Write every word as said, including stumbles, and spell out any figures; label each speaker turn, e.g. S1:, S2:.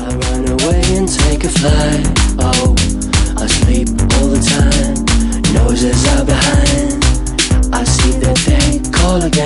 S1: I run away and take a flight. Oh, I sleep all the time. Noses are behind. I see that they call again.